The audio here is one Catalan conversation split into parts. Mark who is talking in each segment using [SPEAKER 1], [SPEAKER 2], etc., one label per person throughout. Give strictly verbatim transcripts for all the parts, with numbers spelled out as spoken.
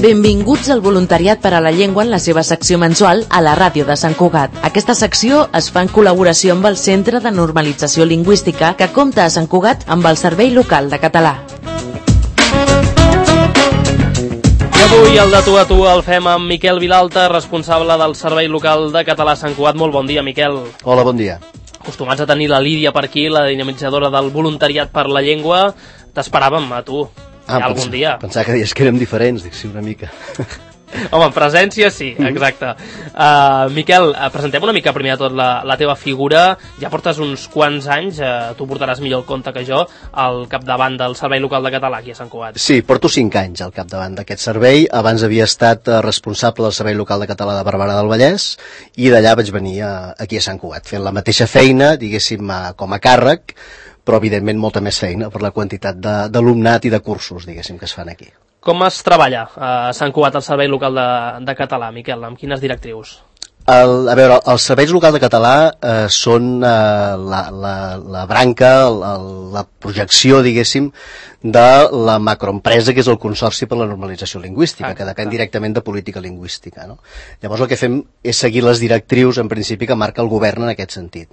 [SPEAKER 1] Benvinguts al Voluntariat per a la Llengua en la seva secció mensual a la ràdio de Sant Cugat. Aquesta secció es fa en col·laboració amb el Centre de Normalització Lingüística, que compta a Sant Cugat amb el Servei Local de Català.
[SPEAKER 2] I avui el de tu a tu el fem amb Miquel Vilalta, responsable del Servei Local de Català a Sant Cugat. Molt bon dia, Miquel.
[SPEAKER 3] Hola, bon dia.
[SPEAKER 2] Acostumats a tenir la Lídia per aquí, la dinamitzadora del Voluntariat per la Llengua. T'esperàvem a tu.
[SPEAKER 3] Ah,
[SPEAKER 2] algun
[SPEAKER 3] pens
[SPEAKER 2] dia.
[SPEAKER 3] Pensava que deies que érem diferents, dic, sí, una mica.
[SPEAKER 2] Home, en presència sí, exacte. Uh, Miquel, uh, presentem una mica primer de tot la, la teva figura. Ja portes uns quants anys, uh, tu portaràs millor el compte que jo, al capdavant del Servei Local de Català aquí a Sant Cugat.
[SPEAKER 3] Sí, porto cinc anys al capdavant d'aquest servei. Abans havia estat uh, responsable del Servei Local de Català de Barberà del Vallès i d'allà vaig venir uh, aquí a Sant Cugat, fent la mateixa feina, diguéssim, uh, com a càrrec, però evidentment molta més feina per la quantitat d'alumnat i de cursos, diguéssim, que es fan aquí.
[SPEAKER 2] Com es treballa a Sant Cugat al Servei Local de, de Català, Miquel? Amb quines directrius?
[SPEAKER 3] El, a veure, els serveis locals de català eh, són eh, la, la, la branca, la, la projecció, diguéssim, de la macroempresa que és el Consorci per la Normalització Lingüística, ah, que depèn directament de política lingüística, no? Llavors el que fem és seguir les directrius, en principi, que marca el govern en aquest sentit.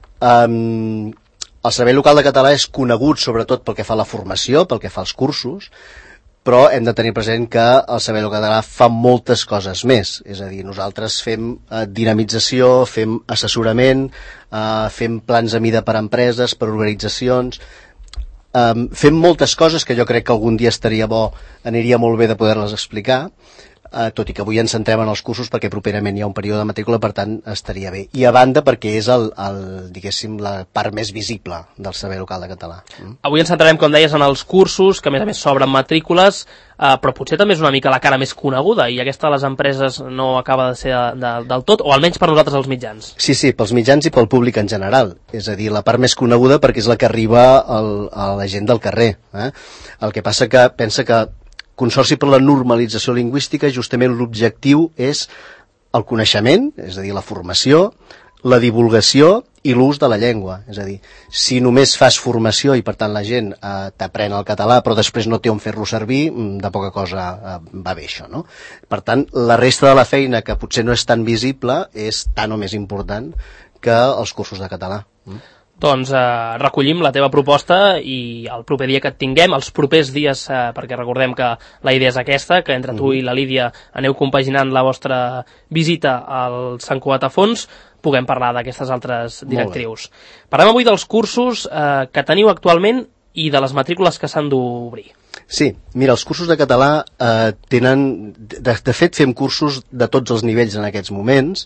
[SPEAKER 3] Um, el Servei Local de Català és conegut sobretot pel que fa a la formació, pel que fa als cursos, però hem de tenir present que el Servei Local de Català fa moltes coses més. És a dir, nosaltres fem eh, dinamització, fem assessorament, eh, fem plans a mida per a empreses, per a organitzacions, eh, fem moltes coses que jo crec que algun dia estaria bo, aniria molt bé de poder-les explicar, eh, tot i que avui ens centrem en els cursos perquè properament hi ha un període de matrícula, per tant estaria bé. I a banda perquè és el, el, diguéssim, la part més visible del Servei Local de Català. Mm?
[SPEAKER 2] Avui ens centrarem, com deies, en els cursos, que a més a més s'obren matrícules, eh, però potser també és una mica la cara més coneguda, i aquesta de les empreses no acaba de ser de, de, del tot, o almenys per nosaltres els mitjans.
[SPEAKER 3] Sí, sí, pels mitjans i pel públic en general. És a dir, la part més coneguda perquè és la que arriba al, a la gent del carrer. Eh? El que passa que pensa que Consorci per la Normalització Lingüística, justament l'objectiu és el coneixement, és a dir, la formació, la divulgació i l'ús de la llengua. És a dir, si només fas formació i per tant la gent eh, t'aprèn el català però després no té on fer-lo servir, de poca cosa eh, va bé això, no? Per tant, la resta de la feina, que potser no és tan visible, és tan o més important que els cursos de català. Mm?
[SPEAKER 2] Doncs eh, recollim la teva proposta i el proper dia que et tinguem, els propers dies, eh, perquè recordem que la idea és aquesta, que entre tu i la Lídia aneu compaginant la vostra visita al Sant Cugat a fons, puguem parlar d'aquestes altres directrius. Parlem avui dels cursos eh, que teniu actualment i de les matrícules que s'han d'obrir.
[SPEAKER 3] Sí, mira, els cursos de català eh, tenen, de, de fet fem cursos de tots els nivells en aquests moments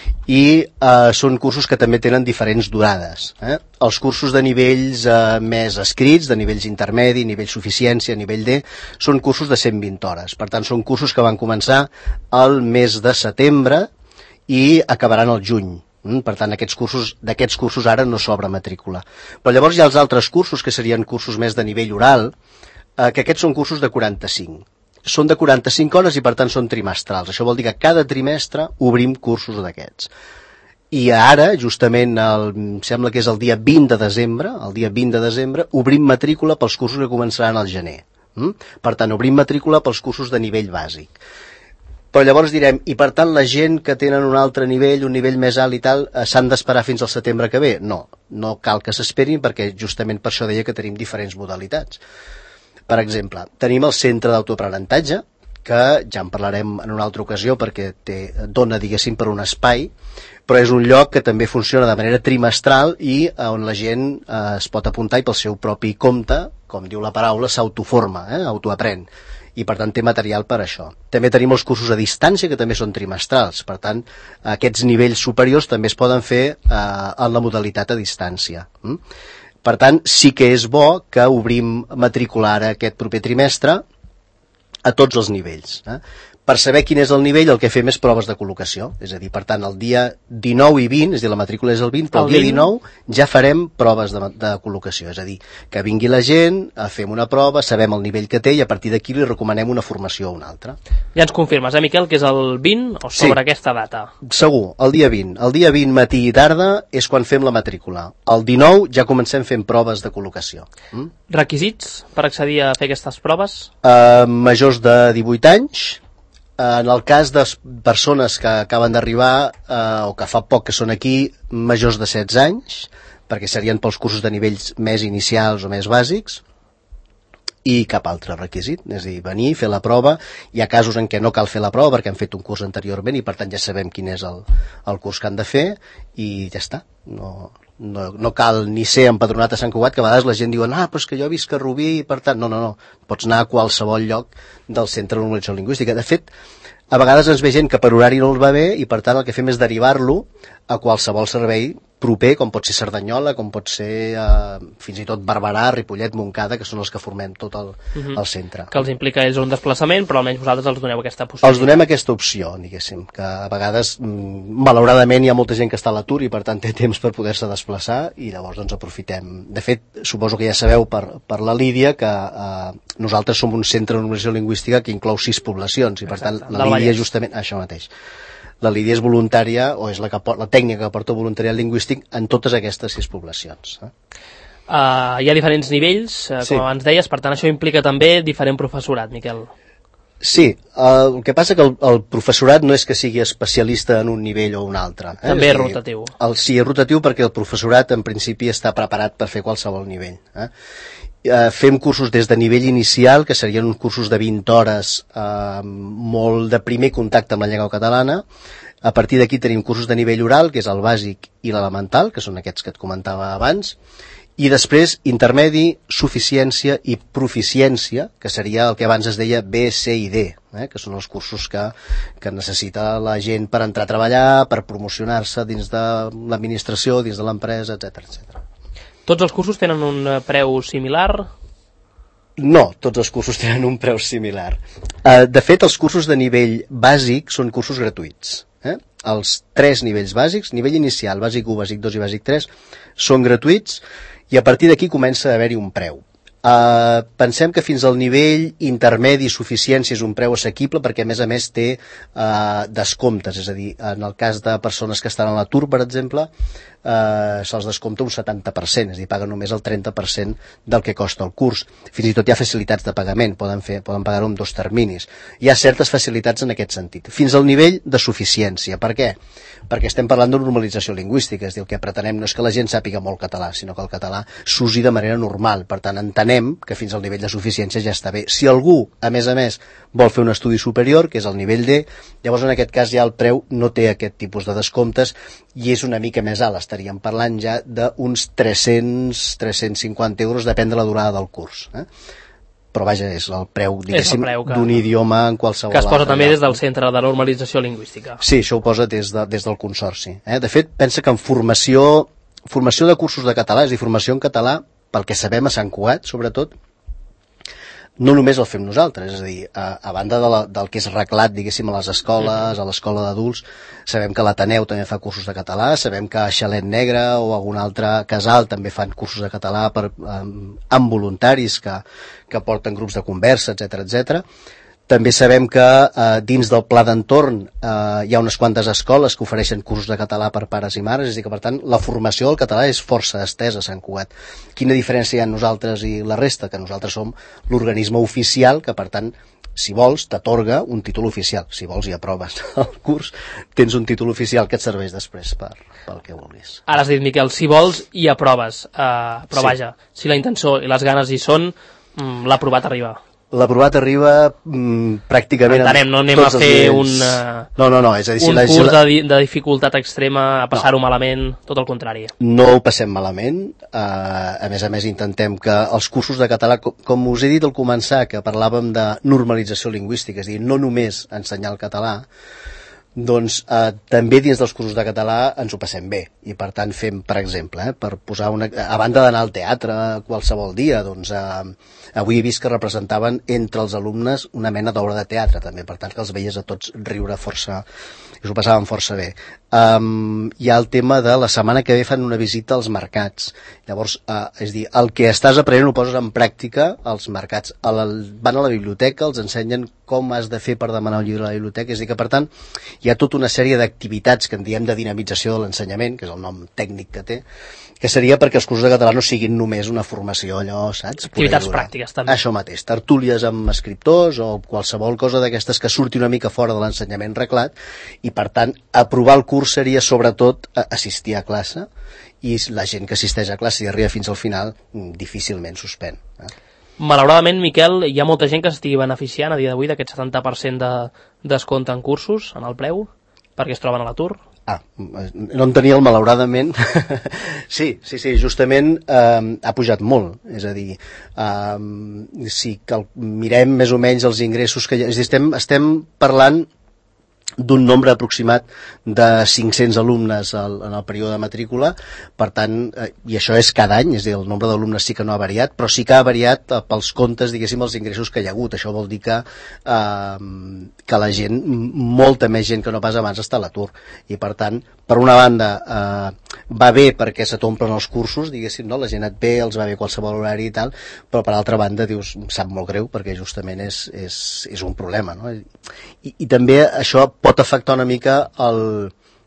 [SPEAKER 3] i eh, són cursos que també tenen diferents durades. Eh? Els cursos de nivells eh, més escrits, de nivells intermedi, nivell suficiència, nivell D, són cursos de cent vint hores. Per tant, són cursos que van començar al mes de setembre i acabaran al juny. Per tant, aquests cursos, d'aquests cursos ara no s'obre matrícula. Però llavors hi ha els altres cursos, que serien cursos més de nivell oral, eh, que aquests són cursos de quaranta-cinc. Són de quaranta-cinc hores i per tant són trimestrals. Això vol dir que cada trimestre obrim cursos d'aquests. I ara, justament, el, sembla que és el dia vint de desembre, el dia vint de desembre, obrim matrícula pels cursos que començaran al gener. Mm? Per tant, obrim matrícula pels cursos de nivell bàsic. Però llavors direm, i per tant la gent que tenen un altre nivell, un nivell més alt i tal, eh, s'han d'esperar fins al setembre que ve? No, no cal que s'esperin perquè justament per això deia que tenim diferents modalitats. Per exemple, tenim el centre d'autoaprenentatge, que ja en parlarem en una altra ocasió perquè té, dona, diguéssim, per un espai, però és un lloc que també funciona de manera trimestral i on la gent eh, es pot apuntar i pel seu propi compte, com diu la paraula, s'autoforma, eh, autoaprèn. I per tant té material per això. També tenim els cursos a distància que també són trimestrals, per tant aquests nivells superiors també es poden fer eh, en la modalitat a distància. Mm? Per tant sí que és bo que obrim matricular aquest proper trimestre a tots els nivells. Eh? Per saber quin és el nivell el que fem és proves de col·locació, és a dir, per tant el dia dinou i vint, és a dir, la matrícula és el vint, però el dia dinou ja farem proves de, de col·locació, és a dir, que vingui la gent, fem una prova, sabem el nivell que té i a partir d'aquí li recomanem una formació o una altra.
[SPEAKER 2] Ja ens confirmes, eh, Miquel, que és el vint o sobre sí, aquesta data?
[SPEAKER 3] Segur, el dia vint. El dia vint matí i tarda és quan fem la matrícula. El dinou ja comencem fent proves de col·locació. Mm?
[SPEAKER 2] Requisits per accedir a fer aquestes proves?
[SPEAKER 3] Uh, majors de divuit anys, En el cas de persones que acaben d'arribar eh, o que fa poc que són aquí, majors de setze anys, perquè serien pels cursos de nivells més inicials o més bàsics, i cap altre requisit, és a dir, venir, fer la prova. Hi ha casos en què no cal fer la prova perquè han fet un curs anteriorment i per tant ja sabem quin és el, el curs que han de fer i ja està. No, no, no cal ni ser empadronat a Sant Cugat, que a vegades la gent diu, ah, però és que jo visc a Rubí i per tant, no, no, no, pots anar a qualsevol lloc del Centre de Normalització Lingüística. De fet, a vegades ens ve gent que per horari no els va bé i per tant el que fem és derivar-lo a qualsevol servei proper, com pot ser Cerdanyola, com pot ser eh, fins i tot Barberà, Ripollet, Montcada, que són els que formem tot el, uh-huh. el centre.
[SPEAKER 2] Que els implica ells un desplaçament, però almenys vosaltres els doneu aquesta possibilitat.
[SPEAKER 3] Els donem aquesta opció, diguéssim, que a vegades, malauradament, hi ha molta gent que està a l'atur i per tant té temps per poder-se desplaçar i llavors doncs aprofitem. De fet, suposo que ja sabeu per, per la Lídia que eh, nosaltres som un centre de normalització lingüística que inclou sis poblacions i per Exacte. tant la Lídia justament, això mateix. La Lídia és voluntària, o és la, que, la tècnica que porta voluntariat lingüístic en totes aquestes sis poblacions. Eh?
[SPEAKER 2] Uh, hi ha diferents nivells, uh, com sí. abans deies, per tant això implica també diferent professorat, Miquel.
[SPEAKER 3] Sí, uh, el que passa que el, el professorat no és que sigui especialista en un nivell o un altre. Eh?
[SPEAKER 2] També és, és dir, rotatiu.
[SPEAKER 3] El, sí, és rotatiu perquè el professorat en principi està preparat per fer qualsevol nivell. Eh? Uh, fem cursos des de nivell inicial, que serien uns cursos de vint hores, uh, molt de primer contacte amb la llengua catalana. A partir d'aquí tenim cursos de nivell oral, que és el bàsic i l'elemental, que són aquests que et comentava abans, i després intermedi, suficiència i proficiència, que seria el que abans es deia B, C i D, eh? que són els cursos que, que necessita la gent per entrar a treballar, per promocionar-se dins de l'administració, dins de l'empresa, etcètera, etcètera.
[SPEAKER 2] Tots els cursos tenen un preu similar?
[SPEAKER 3] No, tots els cursos tenen un preu similar. Uh, de fet, els cursos de nivell bàsic són cursos gratuïts. Eh? Els tres nivells bàsics, nivell inicial, bàsic u, bàsic dos i bàsic tres, són gratuïts i a partir d'aquí comença a haver-hi un preu. Uh, pensem que fins al nivell intermedi suficiència és un preu assequible perquè a més a més té uh, descomptes, és a dir, en el cas de persones que estan a l'atur, per exemple, uh, se'ls descompta un setanta per cent, és a dir, paguen només el trenta per cent del que costa el curs. Fins i tot hi ha facilitats de pagament, poden, fer, poden pagar-ho en dos terminis. Hi ha certes facilitats en aquest sentit. Fins al nivell de suficiència. Per què? Perquè estem parlant de normalització lingüística, és a dir, el que pretenem no és que la gent sàpiga molt català, sinó que el català s'usi de manera normal. Per tant, entenem que fins al nivell de suficiència ja està bé. Si algú, a més a més, vol fer un estudi superior, que és el nivell D, llavors en aquest cas ja el preu no té aquest tipus de descomptes i és una mica més alt. Estaríem parlant ja d'uns tres-cents a tres-cents cinquanta euros, depèn de la durada del curs. Eh? Però vaja, és el preu, diguéssim, d'un idioma en qualsevol...
[SPEAKER 2] Que es posa també des del Centre de Normalització Lingüística.
[SPEAKER 3] Sí, això ho posa des, de, des del Consorci. Eh? De fet, pensa que en formació, formació de cursos de català, és a dir, formació en català, pel que sabem a Sant Cugat, sobretot, no només el fem nosaltres, és a dir, a, a banda de la, del que és reglat, diguéssim, a les escoles, a l'escola d'adults, sabem que l'Ateneu també fa cursos de català, sabem que a Xalet Negre o algun altre casal també fan cursos de català per, amb, amb voluntaris que, que porten grups de conversa, etcètera, etcètera. També sabem que eh, dins del pla d'entorn eh, hi ha unes quantes escoles que ofereixen cursos de català per pares i mares, és a dir que per tant la formació del català és força estesa a Sant Cugat. Quina diferència hi ha nosaltres i la resta? Que nosaltres som l'organisme oficial que per tant, si vols, t'atorga un títol oficial. Si vols i aproves el curs, tens un títol oficial que et serveix després per, pel que vulguis.
[SPEAKER 2] Ara has dit, Miquel, si vols i aproves, eh, però sí. Vaja, si la intenció i les ganes hi són, mm, l'aprovat arriba.
[SPEAKER 3] L'aprovat arriba mm, pràcticament...
[SPEAKER 2] Entenem, no anem a fer un, uh,
[SPEAKER 3] no, no, no, és a dir, si
[SPEAKER 2] un
[SPEAKER 3] la,
[SPEAKER 2] curs
[SPEAKER 3] si la...
[SPEAKER 2] de, de dificultat extrema a passar-ho no. malament, tot el contrari.
[SPEAKER 3] No ho passem malament, uh, a més a més intentem que els cursos de català, com, com us he dit al començar, que parlàvem de normalització lingüística, és a dir, no només ensenyar el català, doncs eh, també dins dels cursos de català ens ho passem bé i per tant fem, per exemple, eh, per posar una, a banda d'anar al teatre qualsevol dia, doncs eh, avui he vist que representaven entre els alumnes una mena d'obra de teatre també, per tant que els veies a tots riure força i s'ho passaven força bé. Um, hi ha el tema de la setmana que ve fan una visita als mercats. Llavors, uh, és dir, el que estàs aprenent ho poses en pràctica als mercats. A la, van a la biblioteca, els ensenyen com has de fer per demanar un llibre a la biblioteca. És a dir, que per tant hi ha tota una sèrie d'activitats que en diem de dinamització de l'ensenyament, que és el nom tècnic que té, que seria perquè els cursos de català no siguin només una formació allò, saps?
[SPEAKER 2] Activitats pràctiques, també.
[SPEAKER 3] Això mateix, tertúlies amb escriptors o qualsevol cosa d'aquestes que surti una mica fora de l'ensenyament reglat, i per tant, aprovar el curs seria sobretot assistir a classe, i la gent que assisteix a classe i arriba fins al final difícilment suspèn. Eh?
[SPEAKER 2] Malauradament, Miquel, hi ha molta gent que s'estigui beneficiant a dia d'avui d'aquest setanta per cent de descompte en cursos, en el preu, perquè es troben a l'atur.
[SPEAKER 3] Ah, no en tenia el malauradament. sí, sí, sí, justament eh, ha pujat molt, és a dir, eh, si cal, mirem més o menys els ingressos que hi ha, és a dir, estem, estem parlant d'un nombre aproximat de cinc-cents alumnes al, en el període de matrícula, per tant, eh, i això és cada any, és a dir, el nombre d'alumnes sí que no ha variat, però sí que ha variat eh, pels comptes, diguéssim, els ingressos que hi ha hagut. Això vol dir que, eh, que la gent, molta més gent que no pas abans, està a l'atur. I per tant, per una banda, eh, va bé perquè se t'omplen els cursos, diguéssim, no? La gent et ve, els va bé qualsevol horari i tal, però per altra banda, dius, em sap molt greu, perquè justament és, és, és un problema, no? I, i també això pot afectar una mica el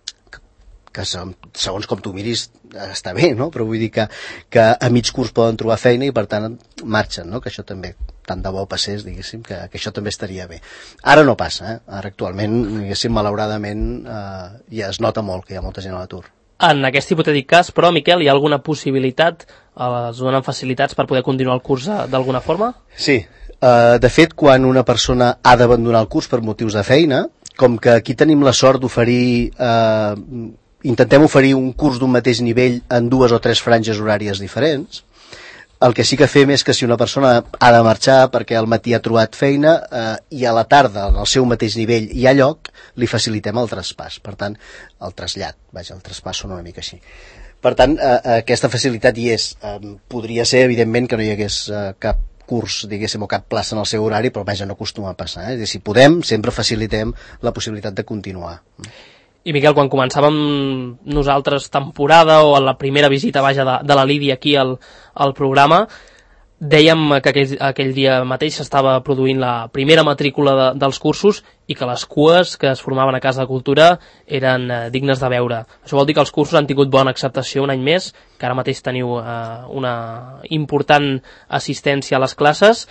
[SPEAKER 3] que segons com tu miris està bé, no? Però vull dir que, que a mig curs poden trobar feina i per tant marxen, no? Que això també, tant de bo passés, diguéssim, que, que això també estaria bé. Ara no passa, eh? Ara actualment, diguéssim, malauradament eh, ja es nota molt que hi ha molta gent a l'atur.
[SPEAKER 2] En aquest hipotètic cas, però, Miquel, hi ha alguna possibilitat, es donen facilitats per poder continuar el curs d'alguna forma?
[SPEAKER 3] Sí, uh, de fet, quan una persona ha d'abandonar el curs per motius de feina, com que aquí tenim la sort d'oferir, eh, intentem oferir un curs d'un mateix nivell en dues o tres franges horàries diferents, el que sí que fem és que si una persona ha de marxar perquè al matí ha trobat feina eh, i a la tarda, en el seu mateix nivell, hi ha lloc, li facilitem el traspàs. Per tant, el trasllat, vaja, el traspàs sona una mica així. Per tant, eh, aquesta facilitat hi és. Eh, podria ser, evidentment, que no hi hagués eh, cap curs, diguéssim, o cap plaça en el seu horari, però vaja, no acostuma a passar. Eh? Si podem, sempre facilitem la possibilitat de continuar.
[SPEAKER 2] I Miquel, quan començàvem nosaltres temporada o la primera visita vaja de, de la Lídia aquí al, al programa, dèiem que aquell, aquell dia mateix s'estava produint la primera matrícula de, dels cursos i que les cues que es formaven a Casa de Cultura eren eh, dignes de veure. Això vol dir que els cursos han tingut bona acceptació un any més, que ara mateix teniu eh, una important assistència a les classes,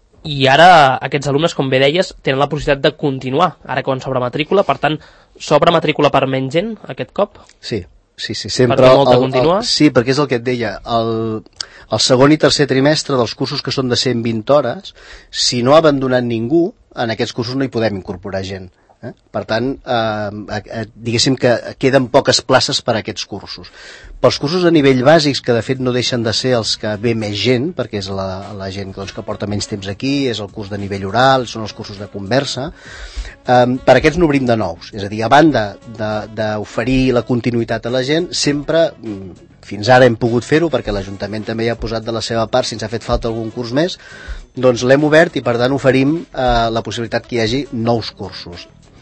[SPEAKER 2] i ara aquests alumnes, com bé deies, tenen la possibilitat de continuar, ara quan s'obre matrícula. Per tant, s'obre matrícula per menys gent aquest cop?
[SPEAKER 3] Sí, sí, sí, sempre.
[SPEAKER 2] Perquè molta
[SPEAKER 3] el,
[SPEAKER 2] continua?
[SPEAKER 3] El, sí, perquè és el que et deia, el, el segon i tercer trimestre dels cursos que són de cent vint hores, si no ha abandonat ningú, en aquests cursos no hi podem incorporar gent. Eh? Per tant, eh, eh, diguéssim que queden poques places per a aquests cursos. Pels cursos a nivell bàsics, que de fet no deixen de ser els que ve més gent, perquè és la, la gent doncs, que porta menys temps aquí, és el curs de nivell oral, són els cursos de conversa, eh, per aquests n'obrim de nous. És a dir, a banda d'oferir la continuïtat a la gent, sempre, fins ara hem pogut fer-ho, perquè l'Ajuntament també hi ha posat de la seva part, si ens ha fet falta algun curs més, doncs l'hem obert i per tant oferim eh, la possibilitat que hi hagi nous cursos.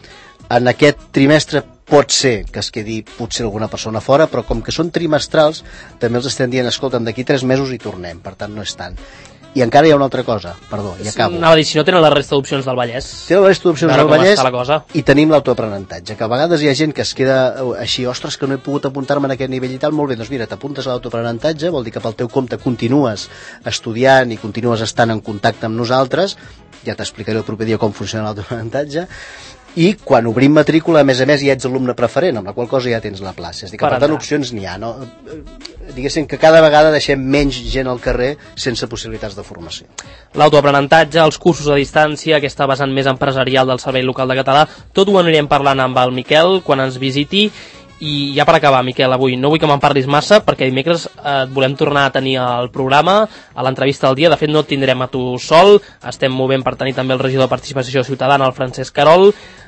[SPEAKER 3] En aquest trimestre pot ser que es quedi potser alguna persona fora, però com que són trimestrals, també els estem dient, escolta'm, d'aquí tres mesos hi tornem, per tant no és tant. I encara hi ha una altra cosa, perdó, i acabo.
[SPEAKER 2] Anava a dir, si no tenen la resta d'opcions del Vallès.
[SPEAKER 3] Tenen la resta d'opcions del Vallès i tenim l'autoaprenentatge, que a vegades hi ha gent que es queda així, ostres, que no he pogut apuntar-me en aquest nivell i tal, molt bé, doncs mira, t'apuntes a l'autoaprenentatge, vol dir que pel teu compte continues estudiant i continues estant en contacte amb nosaltres, ja t'explicaré el proper dia com funciona l'autoaprenentatge, i quan obrim matrícula, a més a més, ja ets alumne preferent, amb la qual cosa ja tens la plaça. És dir, que, per tant, opcions n'hi ha. No? Diguéssim que cada vegada deixem menys gent al carrer sense possibilitats de formació.
[SPEAKER 2] L'autoaprenentatge, els cursos a distància, aquesta vessant més empresarial del Servei Local de Català, tot ho anirem parlant amb el Miquel quan ens visiti. I ja per acabar, Miquel, avui no vull que me'n parlis massa perquè dimecres eh, et volem tornar a tenir al programa, a l'entrevista del dia. De fet, no et tindrem a tu sol, estem movent per tenir també el regidor de Participació Ciutadana, el Francesc Carol.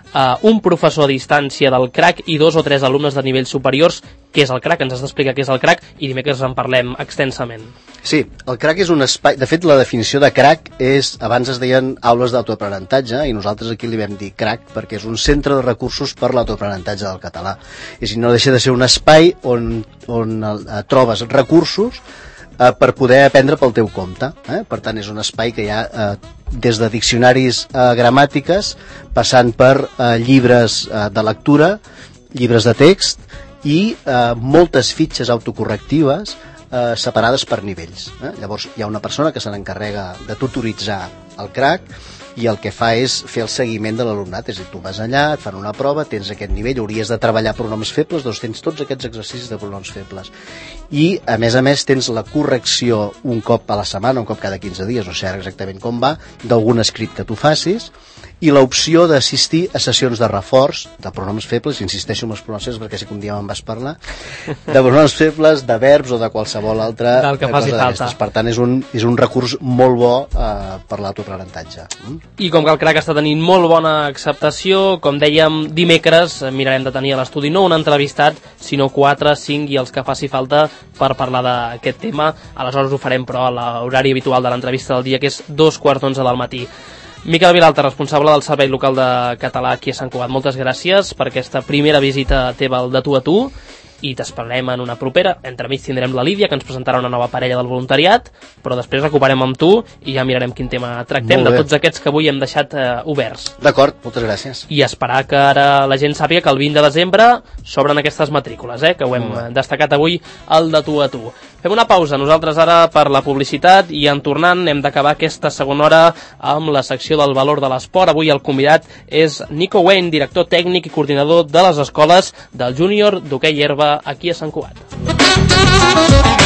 [SPEAKER 2] uh, un professor a distància del crac i dos o tres alumnes de nivells superiors. Què és el crac? Ens has d'explicar què és el crac i dimecres en parlem extensament.
[SPEAKER 3] Sí, el crac és un espai... De fet, la definició de crac és... Abans es deien aules d'autoaprenentatge i nosaltres aquí li vam dir crac perquè és un centre de recursos per l'autoaprenentatge del català. És a dir, no deixa de ser un espai on, on eh, trobes recursos eh, per poder aprendre pel teu compte. Eh? Per tant, és un espai que hi ha eh, des de diccionaris eh, gramàtiques, passant per eh, llibres eh, de lectura, llibres de text i eh, moltes fitxes autocorrectives eh, separades per nivells. Eh? Llavors hi ha una persona que se n'encarrega de tutoritzar el crac i el que fa és fer el seguiment de l'alumnat, és a dir, tu vas allà, et fan una prova, tens aquest nivell, hauries de treballar pronoms febles, doncs tens tots aquests exercicis de pronoms febles. I, a més a més, tens la correcció un cop a la setmana, un cop cada quinze dies, no sé exactament com va, d'algun escrit que tu facis, i l'opció d'assistir a sessions de reforç de pronoms febles, insisteixo en els pronoms febles perquè sé que un dia me'n vas parlar, de pronoms febles, de verbs o de qualsevol altra
[SPEAKER 2] del que faci falta.
[SPEAKER 3] Per tant, és un, és un recurs molt bo eh, per l'autoaprenentatge. Mm?
[SPEAKER 2] I com que el crac està tenint molt bona acceptació, com dèiem, dimecres mirarem de tenir a l'estudi no un entrevistat, sinó quatre, cinc i els que faci falta per parlar d'aquest tema. Aleshores ho farem, però, a l'horari habitual de l'entrevista del dia, que és dos quarts d'onze del matí. Miquel Vilalta, responsable del Servei Local de Català aquí a Sant Cugat, moltes gràcies per aquesta primera visita teva al De Tu a Tu i t'esperarem en una propera. Entremig tindrem la Lídia, que ens presentarà una nova parella del voluntariat, però després recuperem amb tu i ja mirarem quin tema tractem de tots aquests que avui hem deixat eh, oberts.
[SPEAKER 3] D'acord, moltes gràcies.
[SPEAKER 2] I esperar que ara la gent sàpiga que el vint de desembre s'obren aquestes matrícules, eh, que ho hem destacat avui al De Tu a Tu. Fem una pausa, nosaltres ara per la publicitat, i en tornant hem d'acabar aquesta segona hora amb la secció del valor de l'esport. Avui el convidat és Nico Wayne, director tècnic i coordinador de les escoles del júnior d'hoquei herba aquí a Sant Cugat.